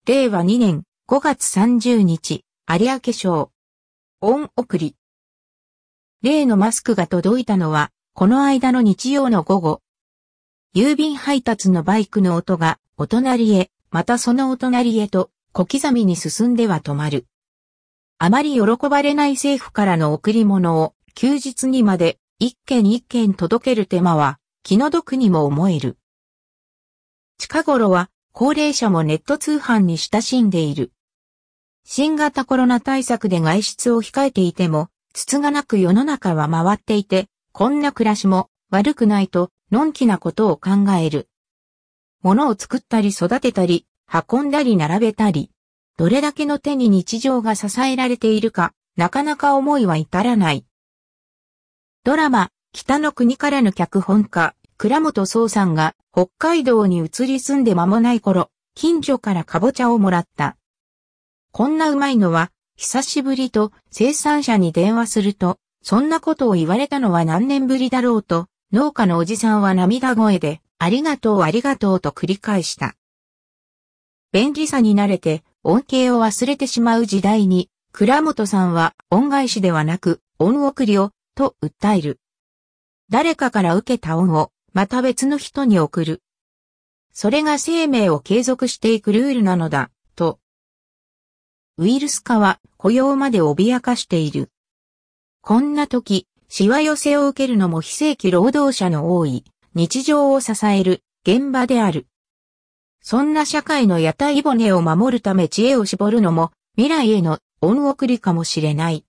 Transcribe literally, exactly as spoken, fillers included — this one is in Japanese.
れいわにねんごがつさんじゅうにち、有明省。恩送り。例のマスクが届いたのは、この間の日曜の午後。郵便配達のバイクの音が、お隣へ、またそのお隣へと、小刻みに進んでは止まる。あまり喜ばれない政府からの贈り物を、休日にまで、一件一件届ける手間は、気の毒にも思える。近頃は、高齢者もネット通販に親しんでいる。新型コロナ対策で外出を控えていても、つつがなく世の中は回っていて、こんな暮らしも悪くないと、のんきなことを考える。物を作ったり育てたり、運んだり並べたり、どれだけの手に日常が支えられているか、なかなか思いは至らない。ドラマ、北の国からの脚本家、倉本聰さんが北海道に移り住んで間もない頃、近所からかぼちゃをもらった。こんなうまいのは、久しぶりと生産者に電話すると、そんなことを言われたのは何年ぶりだろうと、農家のおじさんは涙声で、ありがとうありがとうと繰り返した。便利さに慣れて、恩恵を忘れてしまう時代に、倉本さんは恩返しではなく、恩送りを、と訴える。誰かから受けた恩を、また別の人に送る。それが生命を継続していくルールなのだ、と。ウイルス化は雇用まで脅かしている。こんな時、しわ寄せを受けるのも非正規労働者の多い、日常を支える現場である。そんな社会の屋台骨を守るため知恵を絞るのも、未来への恩送りかもしれない。